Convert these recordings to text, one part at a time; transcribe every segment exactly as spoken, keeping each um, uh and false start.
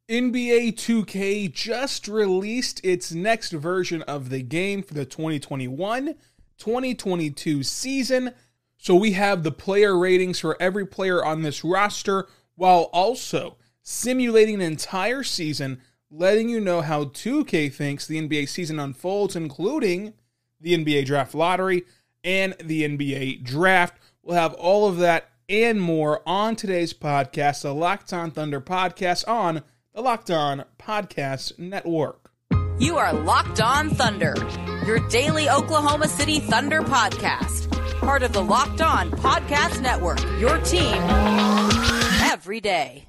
N B A two K just released its next version of the game for the twenty twenty-one twenty twenty-two season. So we have the player ratings for every player on this roster, while also simulating an entire season, letting you know how two K thinks the N B A season unfolds, including the N B A Draft Lottery and the N B A Draft. We'll have all of that and more on today's podcast, the Locked On Thunder podcast on the Locked On Podcast Network. You are Locked On Thunder, your daily Oklahoma City Thunder podcast. Part of the Locked On Podcast Network, your team every day.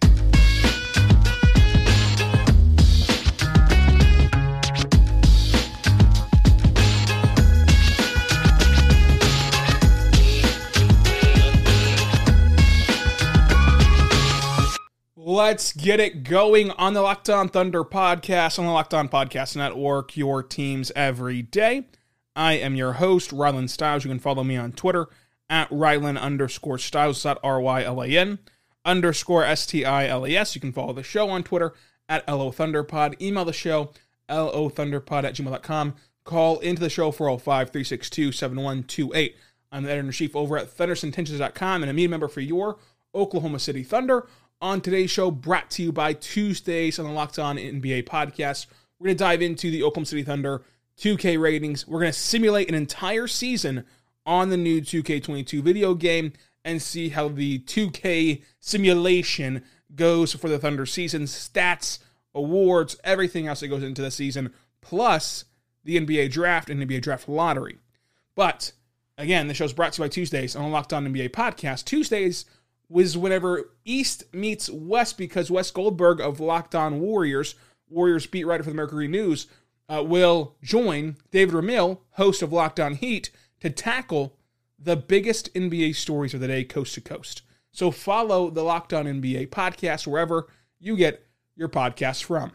Let's get it going on the Locked On Thunder podcast on the Locked On Podcast Network, your teams every day. I am your host, Rylan Stiles. You can follow me on Twitter at Rylan underscore Stiles, at R Y L A N underscore S T I L E S. You can follow the show on Twitter at L O Thunderpod. Email the show, L O Thunderpod at gmail dot com. Call into the show, four oh five, three six two, seven one two eight. I'm the editor-in-chief over at Thunders Intentions dot com and a media member for your Oklahoma City Thunder. On today's show, brought to you by Tuesdays on the Locked On N B A podcast, we're going to dive into the Oklahoma City Thunder two K ratings. We're going to simulate an entire season on the new two K twenty-two video game and see how the two K simulation goes for the Thunder season, stats, awards, everything else that goes into the season, plus the N B A Draft and N B A Draft Lottery. But, again, the show's brought to you by Tuesdays on the Locked On N B A podcast. Tuesdays was whenever East meets West, because Wes Goldberg of Locked On Warriors, Warriors beat writer for the Mercury News, uh, will join David Ramil, host of Locked On Heat, to tackle the biggest N B A stories of the day, coast to coast. So follow the Locked On N B A podcast wherever you get your podcasts from.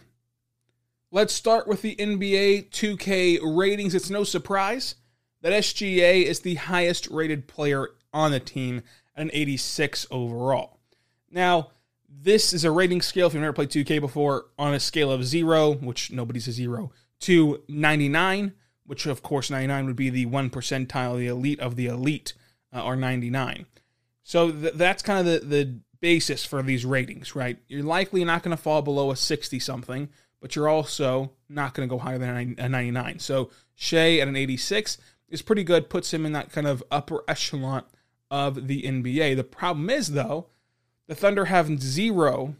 Let's start with the N B A two K ratings. It's no surprise that S G A is the highest rated player on the team, an eighty-six overall. Now, this is a rating scale, if you've never played two K before, on a scale of zero, which nobody's a zero, to ninety-nine, which of course ninety-nine would be the one percentile, the elite of the elite, uh, or ninety-nine. So th- that's kind of the, the basis for these ratings, right? You're likely not going to fall below a sixty-something, but you're also not going to go higher than a ninety-nine. So Shea at an eighty-six is pretty good, puts him in that kind of upper echelon of the N B A. The problem is, though, the Thunder have zero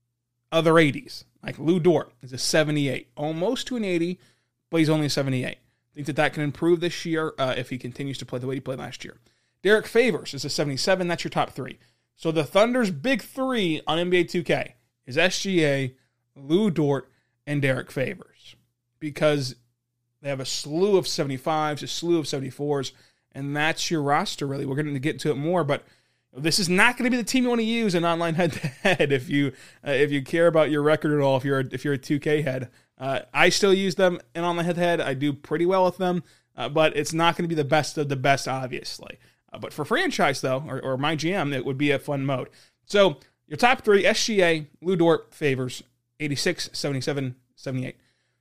other eighties. Like Lou Dort is a seventy-eight, almost to an eighty, but he's only a seventy-eight. I think that that can improve this year uh, if he continues to play the way he played last year. Derek Favors is a seventy-seven. That's your top three. So the Thunder's big three on N B A two K is S G A, Lou Dort, and Derek Favors, because they have a slew of seventy-fives, a slew of seventy-fours, and that's your roster, really. We're going to get to it more, but this is not going to be the team you want to use in online head-to-head if you uh, if you care about your record at all, if you're a, if you're a two K head. Uh, I still use them in online head-to-head. I do pretty well with them, uh, but it's not going to be the best of the best, obviously. Uh, but for franchise, though, or, or my G M, it would be a fun mode. So your top three, S G A, Lou Dort, Favors, eighty-six, seventy-seven, seventy-eight.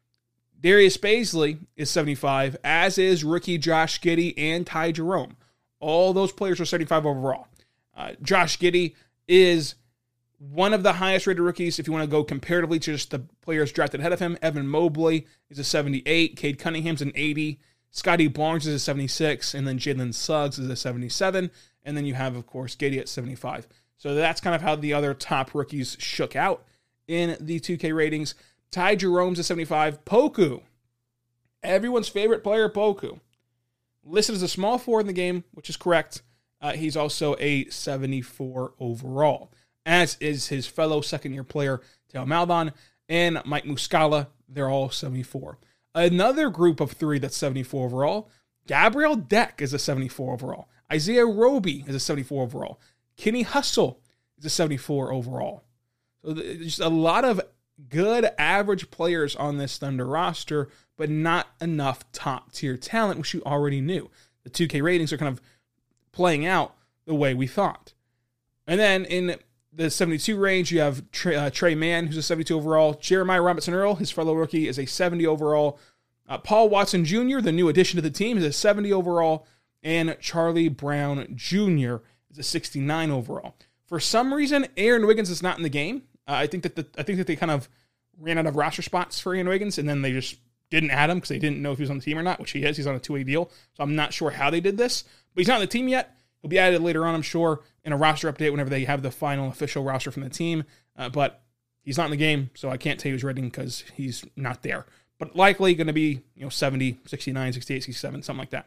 Darius Bazley is seventy-five, as is rookie Josh Giddey and Ty Jerome. All those players are seventy-five overall. Uh, Josh Giddey is one of the highest rated rookies if you want to go comparatively to just the players drafted ahead of him. Evan Mobley is a seventy-eight, Cade Cunningham's an eighty, Scotty Barnes is a seventy-six, and then Jalen Suggs is a seventy-seven, and then you have, of course, Giddey at seventy-five. So that's kind of how the other top rookies shook out in the two K ratings. Ty Jerome's a seventy-five. Poku, everyone's favorite player, Poku, listed as a small forward in the game, which is correct. Uh, he's also a seventy-four overall, as is his fellow second-year player, Theo Maledon, and Mike Muscala. They're all seventy-four. Another group of three that's seventy-four overall, Gabriel Deck is a seventy-four overall. Isaiah Roby is a seventy-four overall. Kenny Hustle is a seventy-four overall. So just a lot of good average players on this Thunder roster, but not enough top-tier talent, which you already knew. The two K ratings are kind of playing out the way we thought. And then in the seventy-two range, you have Trey, uh, Trey Mann, who's a seventy-two overall. Jeremiah Robinson-Earl, his fellow rookie, is a seventy overall. Uh, Paul Watson Junior, the new addition to the team, is a seventy overall. And Charlie Brown Junior is a sixty-nine overall. For some reason, Aaron Wiggins is not in the game. Uh, I think that the, I think that they kind of ran out of roster spots for Aaron Wiggins, and then they just didn't add him because they didn't know if he was on the team or not, which he is. He's on a two-way deal, so I'm not sure how they did this. But he's not on the team yet. He'll be added later on, I'm sure, in a roster update whenever they have the final official roster from the team. Uh, but he's not in the game, so I can't tell you he's ready because he's not there. But likely going to be, you know, seventy, sixty-nine, sixty-eight, sixty-seven, something like that.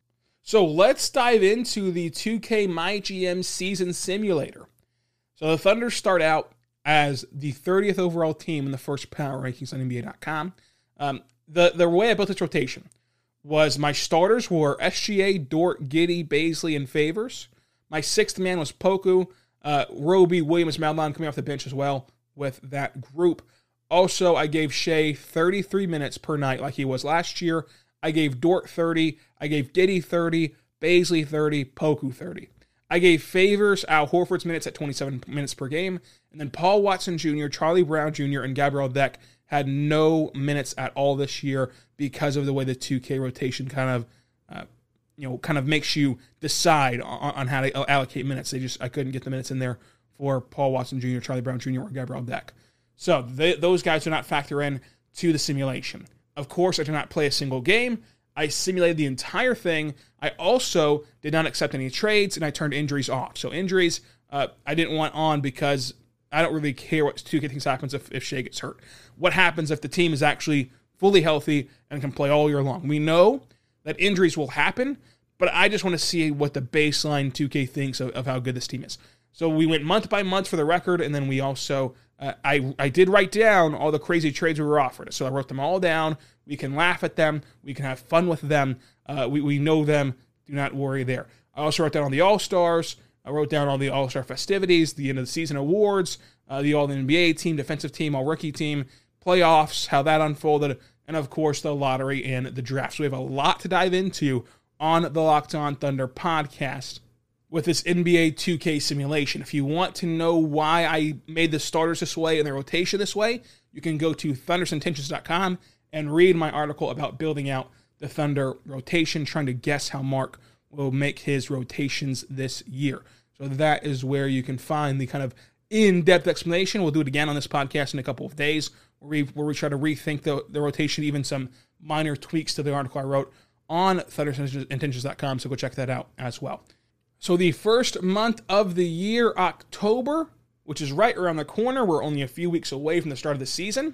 So let's dive into the two K MyGM Season Simulator. So the Thunder start out as the thirtieth overall team in the first power rankings on N B A dot com. Um, the, the way I built this rotation was my starters were S G A, Dort, Giddey, Baisley, and Favors. My sixth man was Poku, uh, Roby, Williams, Madelon coming off the bench as well with that group. Also, I gave Shea thirty-three minutes per night like he was last year. I gave Dort thirty. I gave Giddey thirty. Baisley thirty. Poku thirty. I gave Favors Al Horford's minutes at twenty-seven minutes per game. And then Paul Watson Junior, Charlie Brown Junior, and Gabriel Deck had no minutes at all this year because of the way the two K rotation kind of, uh, you know, kind of makes you decide on, on how to allocate minutes. They just I couldn't get the minutes in there for Paul Watson Junior, Charlie Brown Junior, or Gabriel Deck. So they, those guys do not factor in to the simulation. Of course, I did not play a single game. I simulated the entire thing. I also did not accept any trades, and I turned injuries off. So injuries, uh, I didn't want on because I don't really care what two K things happens if, if Shea gets hurt. What happens if the team is actually fully healthy and can play all year long? We know that injuries will happen, but I just want to see what the baseline two K thinks of, of how good this team is. So we went month by month for the record, and then we also, uh, I, I did write down all the crazy trades we were offered. So I wrote them all down. We can laugh at them. We can have fun with them. Uh, we, we know them. Do not worry there. I also wrote down all the All-Stars. I wrote down all the All-Star festivities, the end of the season awards, uh, the All-N B A team, defensive team, All-Rookie team, playoffs, how that unfolded, and of course the lottery and the draft. So we have a lot to dive into on the Locked On Thunder podcast with this N B A two K simulation. If you want to know why I made the starters this way and the rotation this way, you can go to thunders intentions dot com and read my article about building out the Thunder rotation, trying to guess how Mark will make his rotations this year. So that is where you can find the kind of in-depth explanation. We'll do it again on this podcast in a couple of days, where we, where we try to rethink the, the rotation, even some minor tweaks to the article I wrote on thunders intentions dot com, so go check that out as well. So the first month of the year, October, which is right around the corner, we're only a few weeks away from the start of the season.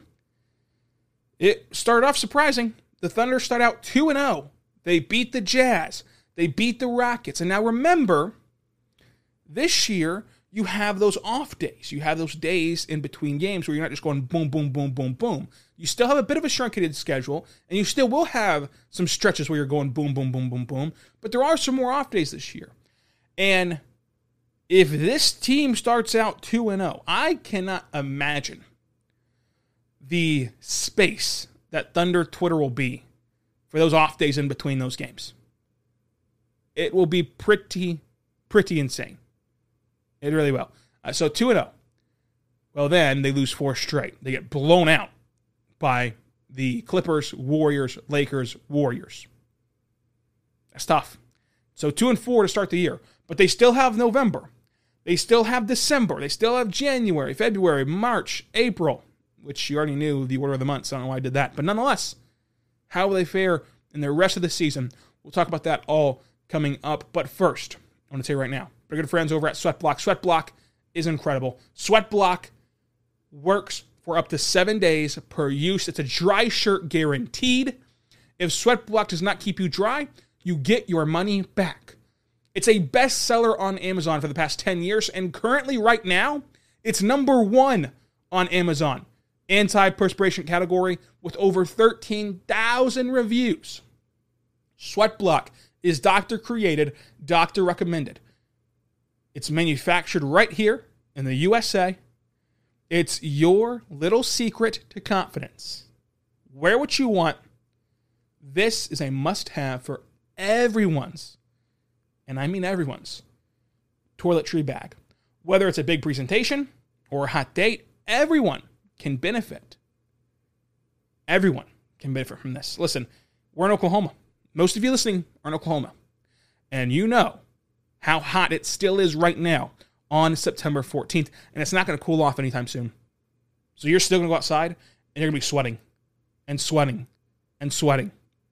It started off surprising. The Thunder start out two and oh. They beat the Jazz. They beat the Rockets. And now remember, this year, you have those off days. You have those days in between games where you're not just going boom, boom, boom, boom, boom. You still have a bit of a truncated schedule, and you still will have some stretches where you're going boom, boom, boom, boom, boom. But there are some more off days this year. And if this team starts out two and oh, I cannot imagine the space that Thunder Twitter will be for those off days in between those games. It will be pretty, pretty insane. It really will. Uh, so two and oh. Well, then they lose four straight. They get blown out by the Clippers, Warriors, Lakers, Warriors. That's tough. So two and four to start the year. But they still have November. They still have December. They still have January, February, March, April, which you already knew the order of the months. So I don't know why I did that. But nonetheless, how will they fare in the rest of the season? We'll talk about that all coming up. But first, I want to tell you right now, our good friends over at Sweatblock. Sweatblock is incredible. Sweatblock works for up to seven days per use. It's a dry shirt guaranteed. If Sweatblock does not keep you dry, you get your money back. It's a bestseller on Amazon for the past ten years, and currently, right now, it's number one on Amazon. Anti-perspiration category with over thirteen thousand reviews. Sweatblock is doctor-created, doctor-recommended. It's manufactured right here in the U S A. It's your little secret to confidence. Wear what you want. This is a must-have for everyone's, and I mean everyone's, toiletry bag. Whether it's a big presentation or a hot date, everyone can benefit. Everyone can benefit from this. Listen, we're in Oklahoma. Most of you listening are in Oklahoma. And you know how hot it still is right now on September fourteenth. And it's not going to cool off anytime soon. So you're still going to go outside and you're going to be sweating and sweating and sweating.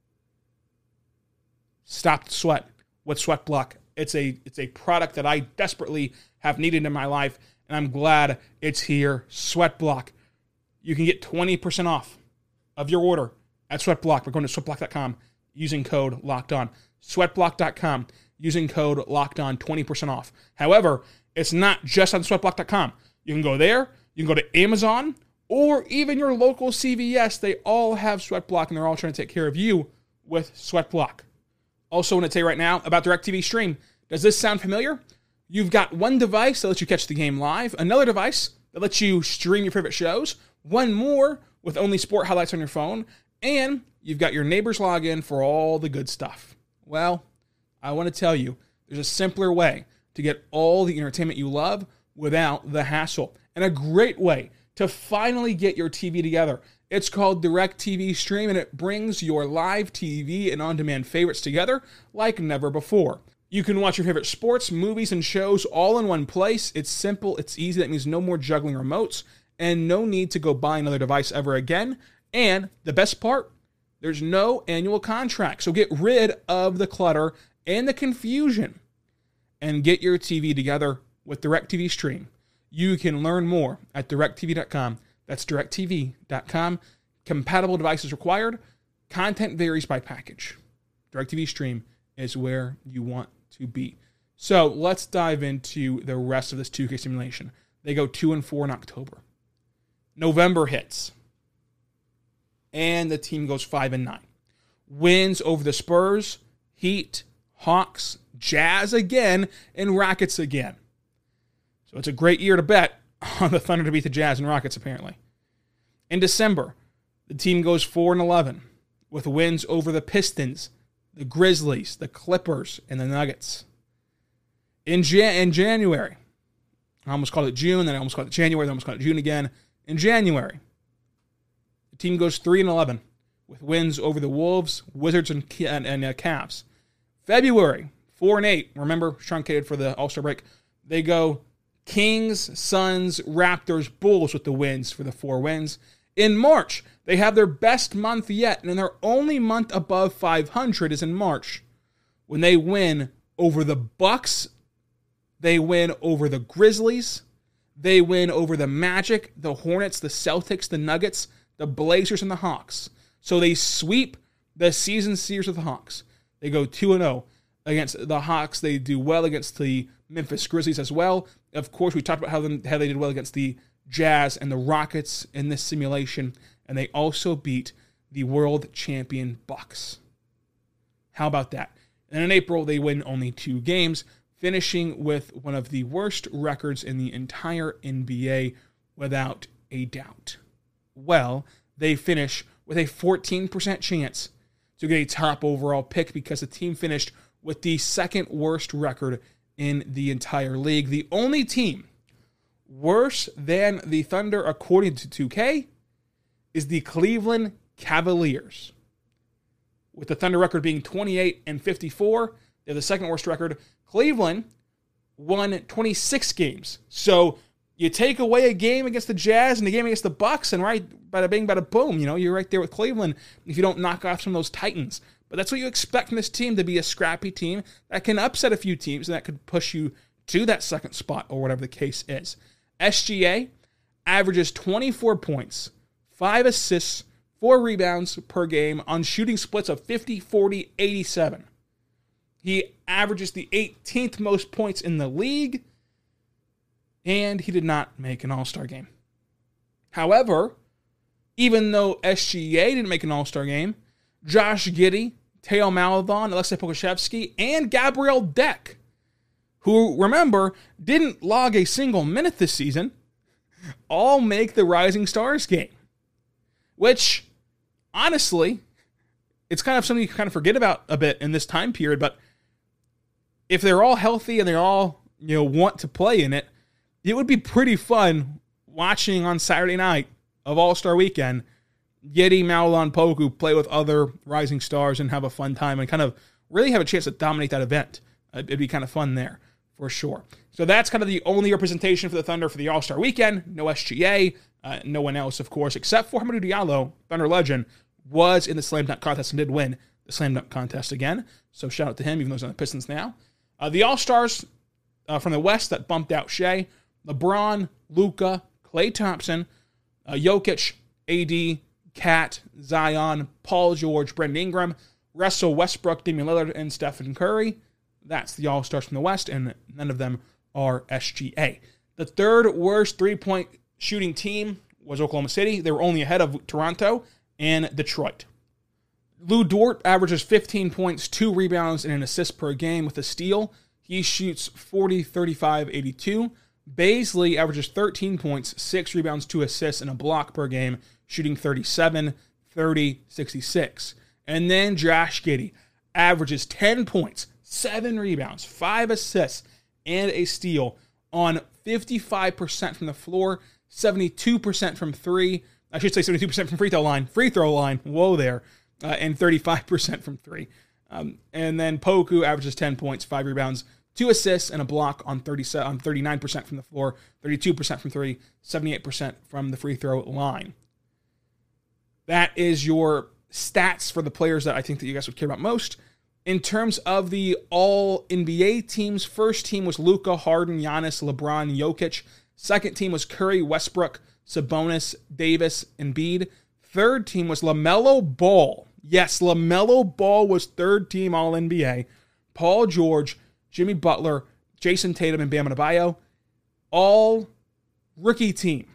Stop the sweat with Sweat Block. It's a, it's a product that I desperately have needed in my life, and I'm glad it's here. Sweat Block. You can get twenty percent off of your order at Sweat Block. We're going to sweat block dot com using code LOCKEDON. sweat block dot com using code LOCKEDON, twenty percent off. However, it's not just on sweat block dot com. You can go there, you can go to Amazon, or even your local C V S. They all have Sweat Block, and they're all trying to take care of you with Sweat Block. Also, I want to tell you right now about DirecTV Stream. Does this sound familiar? You've got one device that lets you catch the game live, another device that lets you stream your favorite shows, one more with only sport highlights on your phone, and you've got your neighbor's login for all the good stuff. Well, I want to tell you, there's a simpler way to get all the entertainment you love without the hassle, and a great way to finally get your T V together. It's called DirecTV Stream, and it brings your live T V and on-demand favorites together like never before. You can watch your favorite sports, movies, and shows all in one place. It's simple, it's easy. That means no more juggling remotes and no need to go buy another device ever again. And the best part, there's no annual contract. So get rid of the clutter and the confusion and get your T V together with DirecTV Stream. You can learn more at direct t v dot com. That's direct t v dot com. Compatible devices required. Content varies by package. DirecTV Stream is where you want to be. So let's dive into the rest of this two K simulation. They go two and four in October. November hits, and the team goes five and nine. Wins over the Spurs, Heat, Hawks, Jazz again, and Rockets again. So it's a great year to bet on the Thunder to beat the Jazz and Rockets, apparently. In December, the team goes four and eleven with wins over the Pistons, the Grizzlies, the Clippers, and the Nuggets. In, Jan- in January, I almost called it June, then I almost called it January, then I almost called it June again. In January, the team goes three and eleven with wins over the Wolves, Wizards, and, and, and uh, Cavs. February, four and eight. Remember, truncated for the All-Star break. They go Kings, Suns, Raptors, Bulls with the wins for the four wins. In March, they have their best month yet, and their only month above five hundred is in March, when they win over the Bucks, they win over the Grizzlies, they win over the Magic, the Hornets, the Celtics, the Nuggets, the Blazers, and the Hawks. So they sweep the season series with the Hawks. They go two and oh against the Hawks. They do well against the Memphis Grizzlies as well. Of course, we talked about how, them, how they did well against the Jazz and the Rockets in this simulation, and they also beat the world champion Bucks. How about that? And in April, they win only two games, finishing with one of the worst records in the entire N B A, without a doubt. Well, they finish with a fourteen percent chance to get a top overall pick because the team finished with the second worst record in the entire league. The only team worse than the Thunder, according to two K, is the Cleveland Cavaliers. With the Thunder record being twenty-eight and fifty-four, they have the second worst record. Cleveland won twenty-six games. So you take away a game against the Jazz and a game against the Bucks, and right, bada bing, bada boom, you know, you're right there with Cleveland if you don't knock off some of those Titans. But that's what you expect from this team, to be a scrappy team that can upset a few teams and that could push you to that second spot or whatever the case is. S G A averages twenty-four points, five assists, four rebounds per game on shooting splits of fifty, forty, eighty-seven. He averages the eighteenth most points in the league, and he did not make an All-Star game. However, even though S G A didn't make an All-Star game, Josh Giddey, Teo Maledon, Alexei Pokusevski, and Gabriel Deck, who, remember, didn't log a single minute this season, all make the Rising Stars game. Which, honestly, it's kind of something you kind of forget about a bit in this time period, but if they're all healthy and they all, you know, want to play in it, it would be pretty fun watching on Saturday night of All-Star Weekend, Giddey, Maledon, Poku play with other rising stars and have a fun time and kind of really have a chance to dominate that event. Uh, it'd be kind of fun there, for sure. So that's kind of the only representation for the Thunder for the All-Star Weekend. No S G A, uh, no one else, of course, except for Hamidou Diallo, Thunder legend, was in the slam dunk contest and did win the slam dunk contest again. So shout out to him, even though he's on the Pistons now. Uh, the All-Stars uh, from the West that bumped out Shea, LeBron, Luka, Klay Thompson, uh, Jokic, A D, Cat, Zion, Paul George, Brandon Ingram, Russell Westbrook, Damian Lillard, and Stephen Curry. That's the All-Stars from the West, and none of them are S G A. The third worst three-point shooting team was Oklahoma City. They were only ahead of Toronto and Detroit. Lou Dort averages fifteen points, two rebounds, and an assist per game with a steal. He shoots forty, thirty-five, eighty-two. Baisley averages thirteen points, six rebounds, two assists, and a block per game, shooting thirty-seven, thirty, sixty-six. And then Josh Giddey averages ten points, seven rebounds, five assists, and a steal on fifty-five percent from the floor, seventy-two percent from three. I should say seventy-two percent from free throw line, free throw line, whoa there, uh, and thirty-five percent from three. Um, and then Poku averages ten points, five rebounds, two assists, and a block on thirty-seven, on thirty-nine percent from the floor, thirty-two percent from three, seventy-eight percent from the free throw line. That is your stats for the players that I think that you guys would care about most. In terms of the all N B A teams, first team was Luka, Harden, Giannis, LeBron, Jokic. Second team was Curry, Westbrook, Sabonis, Davis, Embiid. Third team was LaMelo Ball. Yes, LaMelo Ball was third team all N B A. Paul George, Jimmy Butler, Jason Tatum, and Bam Adebayo. All rookie team.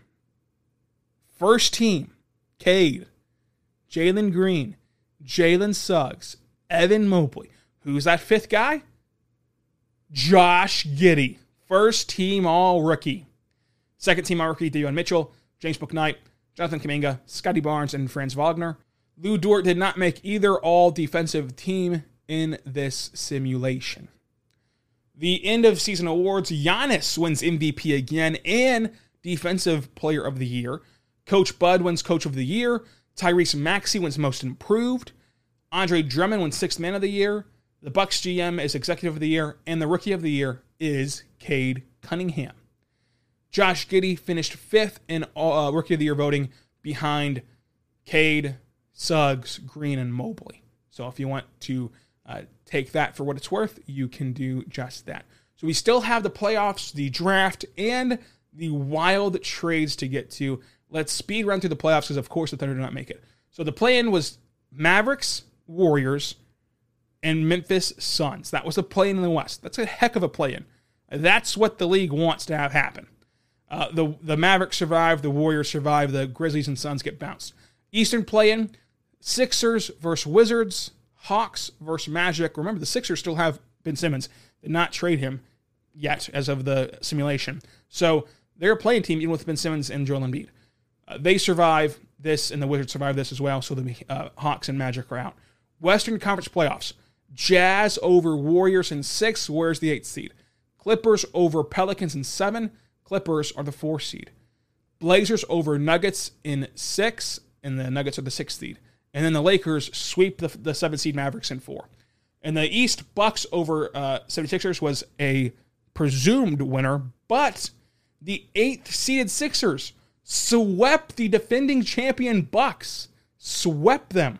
First team, Cade, Jalen Green, Jalen Suggs, Evan Mobley. Who's that fifth guy? Josh Giddey. First team all-rookie. Second team all-rookie, Davion Mitchell, James Bouknight, Jonathan Kuminga, Scotty Barnes, and Franz Wagner. Lou Dort did not make either all-defensive team in this simulation. The end-of-season awards, Giannis wins M V P again and Defensive Player of the Year. Coach Bud wins Coach of the Year. Tyrese Maxey wins Most Improved. Andre Drummond wins Sixth Man of the Year. The Bucks G M is Executive of the Year. And the Rookie of the Year is Cade Cunningham. Josh Giddey finished fifth in uh, Rookie of the Year voting behind Cade, Suggs, Green, and Mobley. So if you want to uh, take that for what it's worth, you can do just that. So we still have the playoffs, the draft, and the wild trades to get to. Let's speed run through the playoffs because, of course, the Thunder did not make it. So the play-in was Mavericks, Warriors, and Memphis Suns. That was the play-in in the West. That's a heck of a play-in. That's what the league wants to have happen. Uh, the, the Mavericks survive, the Warriors survive, the Grizzlies and Suns get bounced. Eastern play-in, Sixers versus Wizards, Hawks versus Magic. Remember, the Sixers still have Ben Simmons. Did not trade him yet as of the simulation. So they're a playing team even with Ben Simmons and Joel Embiid. Uh, they survive this, and the Wizards survive this as well, so the uh, Hawks and Magic are out. Western Conference playoffs. Jazz over Warriors in six. Warriors the eighth seed. Clippers over Pelicans in seven. Clippers are the fourth seed. Blazers over Nuggets in six, and the Nuggets are the sixth seed. And then the Lakers sweep the, the seventh seed Mavericks in four. In the East, Bucks over uh, seventy-sixers was a presumed winner, but the eighth seeded Sixers swept the defending champion Bucks. Swept them.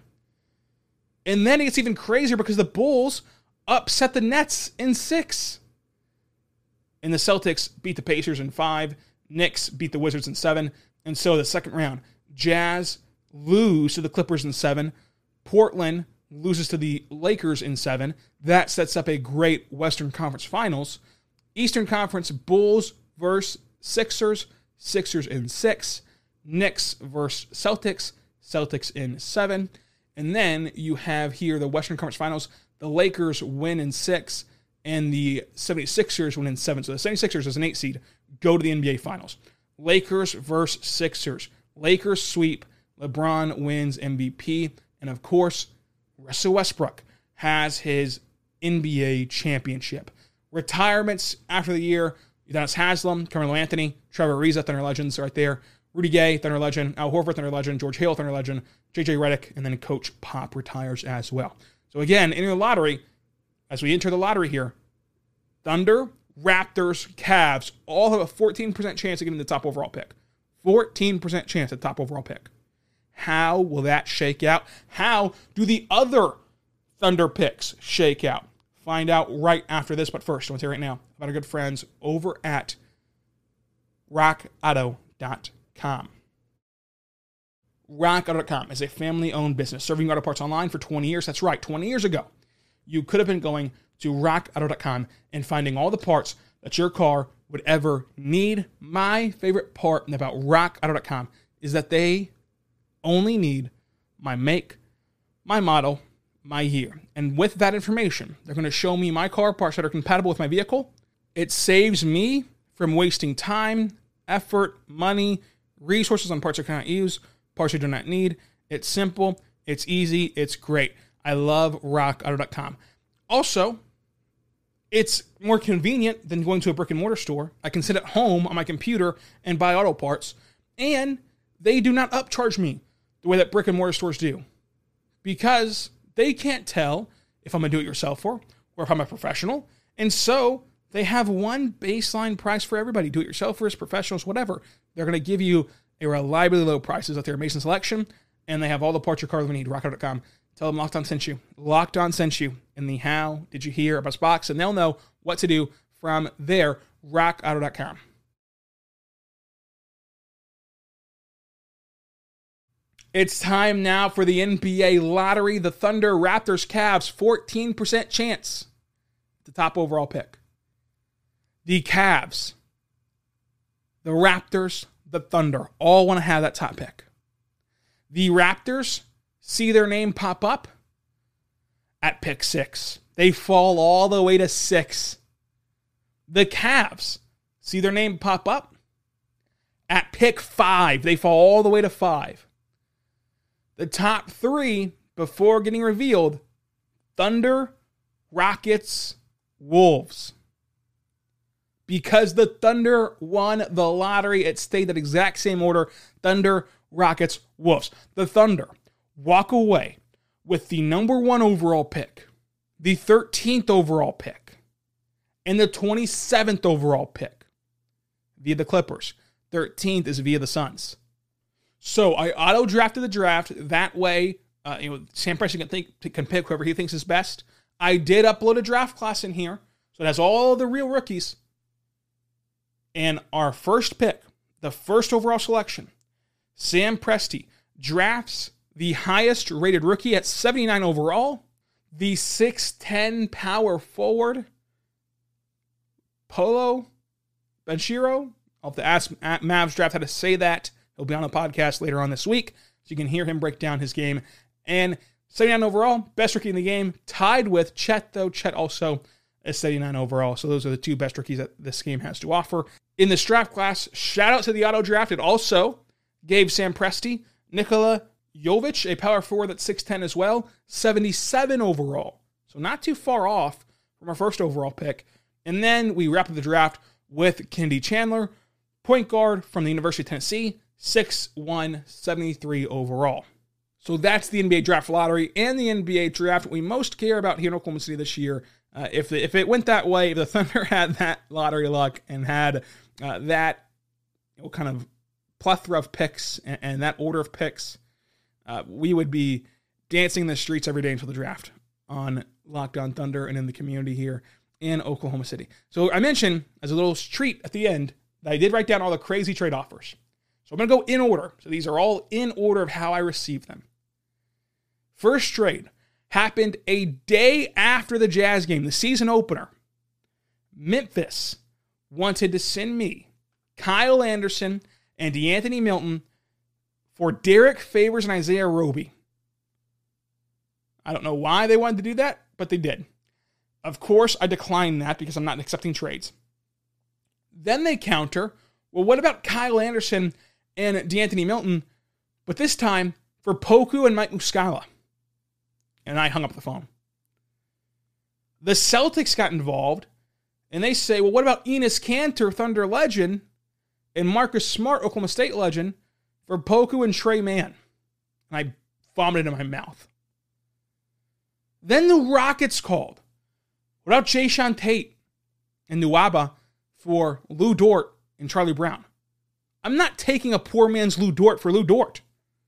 And then it gets even crazier because the Bulls upset the Nets in six. And the Celtics beat the Pacers in five. Knicks beat the Wizards in seven. And so the second round, Jazz lose to the Clippers in seven. Portland loses to the Lakers in seven. That sets up a great Western Conference Finals. Eastern Conference, Bulls versus Sixers. Sixers in six. Knicks versus Celtics. Celtics in seven. And then you have here the Western Conference Finals. The Lakers win in six, and the seventy-sixers win in seven. So the seventy-sixers, as an eight seed, go to the N B A Finals. Lakers versus Sixers. Lakers sweep. LeBron wins M V P. And, of course, Russell Westbrook has his N B A championship. Retirements after the year, Udonis Haslem, Carmelo Anthony, Trevor Ariza, Thunder Legends right there. Rudy Gay, Thunder Legend. Al Horford, Thunder Legend. George Hill, Thunder Legend. J J Redick, and then Coach Pop retires as well. So again, in the lottery, as we enter the lottery here, Thunder, Raptors, Cavs all have a fourteen percent chance of getting the top overall pick. fourteen percent chance at the top overall pick. How will that shake out? How do the other Thunder picks shake out? Find out right after this, but first, I want to tell you right now about our good friends over at rock auto dot com. rock auto dot com is a family-owned business serving auto parts online for twenty years. That's right, twenty years ago, you could have been going to rock auto dot com and finding all the parts that your car would ever need. My favorite part about rock auto dot com is that they only need my make, my model, my year. And with that information, they're going to show me my car parts that are compatible with my vehicle. It saves me from wasting time, effort, money, resources on parts I cannot use, parts I do not need. It's simple, it's easy, it's great. I love rock auto dot com. Also, it's more convenient than going to a brick and mortar store. I can sit at home on my computer and buy auto parts, and they do not upcharge me the way that brick and mortar stores do, because they can't tell if I'm a do-it-yourselfer or if I'm a professional, and so they have one baseline price for everybody, do-it-yourselfers, professionals, whatever. They're going to give you a reliably low prices at their amazing selection, and they have all the parts your car will need. rock auto dot com. Tell them Locked On sent you. Locked On sent you in the How Did You Hear About Us box, and they'll know what to do from there. rock auto dot com. It's time now for the N B A lottery. The Thunder, Raptors, Cavs, fourteen percent chance. The top overall pick. The Cavs, the Raptors, the Thunder all want to have that top pick. The Raptors see their name pop up at pick six. They fall all the way to six. The Cavs see their name pop up at pick five. They fall all the way to five. The top three, before getting revealed, Thunder, Rockets, Wolves. Because the Thunder won the lottery, it stayed that exact same order. Thunder, Rockets, Wolves. The Thunder walk away with the number one overall pick, the thirteenth overall pick, and the twenty-seventh overall pick via the Clippers. thirteenth is via the Suns. So I auto-drafted the draft. That way, uh, you know, Sam Presti can, think, can pick whoever he thinks is best. I did upload a draft class in here, so it has all the real rookies. And our first pick, the first overall selection, Sam Presti drafts the highest rated rookie at seventy-nine overall, the six ten power forward, Polo Banchero. I'll have to ask Mavs Draft how to say that. He'll be on the podcast later on this week, so you can hear him break down his game. And seventy-nine overall, best rookie in the game, tied with Chet, though. Chet also is seventy-nine overall, so those are the two best rookies that this game has to offer. In this draft class, shout out to the auto draft. It also gave Sam Presti Nikola Jovic, a power forward that's six ten as well, seventy-seven overall. So not too far off from our first overall pick. And then we wrap up the draft with Kennedy Chandler, point guard from the University of Tennessee, six one, seventy-three overall. So that's the N B A draft lottery and the N B A draft we most care about here in Oklahoma City this year. Uh, if the, if it went that way, if the Thunder had that lottery luck and had uh, that you know, kind of plethora of picks and, and that order of picks, uh, we would be dancing in the streets every day until the draft on Locked On Thunder and in the community here in Oklahoma City. So I mentioned as a little treat at the end that I did write down all the crazy trade offers. So I'm going to go in order. So these are all in order of how I received them. First trade happened a day after the Jazz game, the season opener. Memphis wanted to send me Kyle Anderson and DeAnthony Melton for Derek Favors and Isaiah Roby. I don't know why they wanted to do that, but they did. Of course, I declined that because I'm not accepting trades. Then they counter, well, what about Kyle Anderson and DeAnthony Melton, but this time for Poku and Mike Muscala? And I hung up the phone. The Celtics got involved And they say, well, what about Enes Kanter, Thunder legend, and Marcus Smart, Oklahoma State legend, for Poku and Tre Mann? And I vomited in my mouth. Then the Rockets called. What about Jae'Sean Tate and Nwaba for Lu Dort and Charlie Brown? I'm not taking a poor man's Lu Dort for Lu Dort.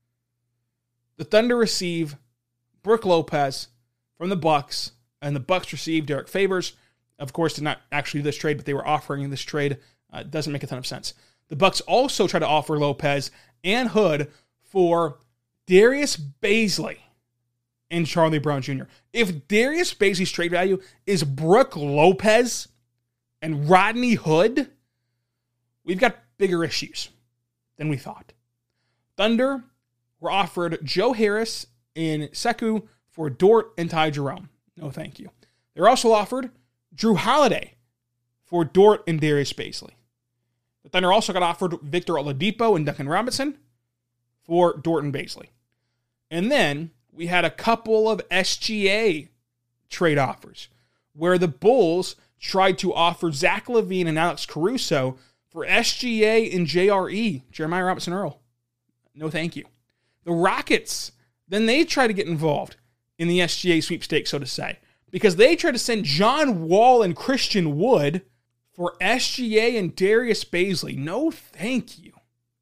The Thunder receive Brook Lopez from the Bucks, and the Bucks receive Derek Favors. Of course, did not actually do this trade, but they were offering this trade. Uh, it doesn't make a ton of sense. The Bucks also try to offer Lopez and Hood for Darius Bazley and Charlie Brown Junior If Darius Bazley's trade value is Brook Lopez and Rodney Hood, we've got bigger issues than we thought. Thunder were offered Joe Harris and Sekou for Dort and Ty Jerome. No, thank you. They were also offered Drew Holiday for Dort and Darius Bazley. The Thunder also got offered Victor Oladipo and Duncan Robinson for Dort and Bazley. And then we had a couple of S G A trade offers where the Bulls tried to offer Zach LaVine and Alex Caruso for S G A and J R E, Jeremiah Robinson Earl. No, thank you. The Rockets, then they tried to get involved in the S G A sweepstakes, so to say, because they tried to send John Wall and Christian Wood for S G A and Darius Bazley. No, thank you.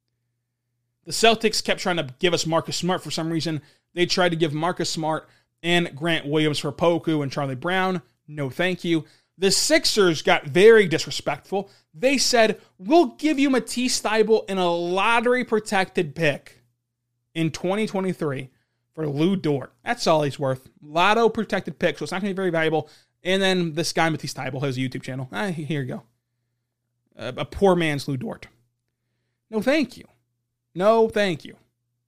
The Celtics kept trying to give us Marcus Smart for some reason. They tried to give Marcus Smart and Grant Williams for Poku and Charlie Brown. No, thank you. The Sixers got very disrespectful. They said, we'll give you Matisse Thybulle and a lottery-protected pick in twenty twenty-three for Lu Dort. That's all he's worth. Lotto-protected pick, so it's not going to be very valuable. And then this guy, Matisse Thybulle, has a YouTube channel. Ah, here you go. A, a poor man's Lu Dort. No, thank you. No, thank you.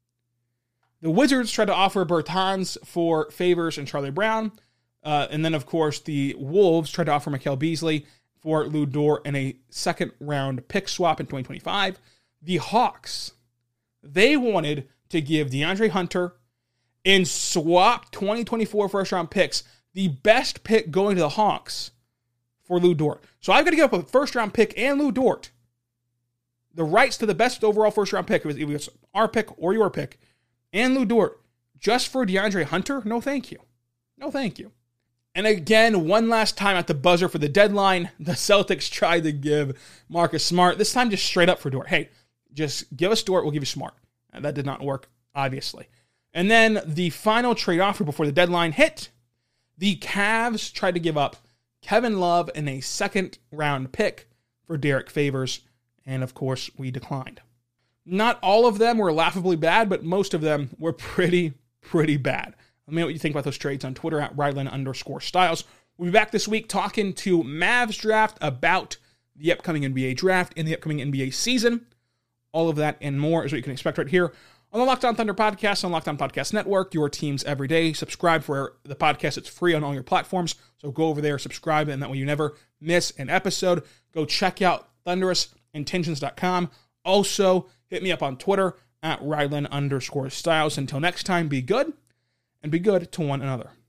The Wizards tried to offer Bertans for Favors and Charlie Brown. Uh, and then, of course, the Wolves tried to offer Mikal Beasley for Lu Dort and a second-round pick swap in twenty twenty-five. The Hawks, they wanted to give DeAndre Hunter and swap twenty twenty-four first-round picks, the best pick going to the Hawks, for Lu Dort. So I've got to give up a first-round pick and Lu Dort, the rights to the best overall first-round pick, if it's our pick or your pick, and Lu Dort, just for DeAndre Hunter? No, thank you. No, thank you. And again, one last time at the buzzer for the deadline, the Celtics tried to give Marcus Smart, this time just straight up for Dort. Hey, just give us Dort, we'll give you Smart. And that did not work, obviously. And then the final trade offer before the deadline hit. The Cavs tried to give up Kevin Love and a second-round pick for Derek Favors. And, of course, we declined. Not all of them were laughably bad, but most of them were pretty, pretty bad. Let me know what you think about those trades on Twitter at Ryland underscore Styles. We'll be back this week talking to Mavs Draft about the upcoming N B A Draft and the upcoming N B A season. All of that and more is what you can expect right here on the Locked On Thunder podcast on Locked On Podcast Network, your teams every day. Subscribe for the podcast. It's free on all your platforms, so go over there, subscribe, and that way you never miss an episode. Go check out thunderous intentions dot com. Also, hit me up on Twitter at Ryland underscore Styles. Until next time, be good. And be good to one another.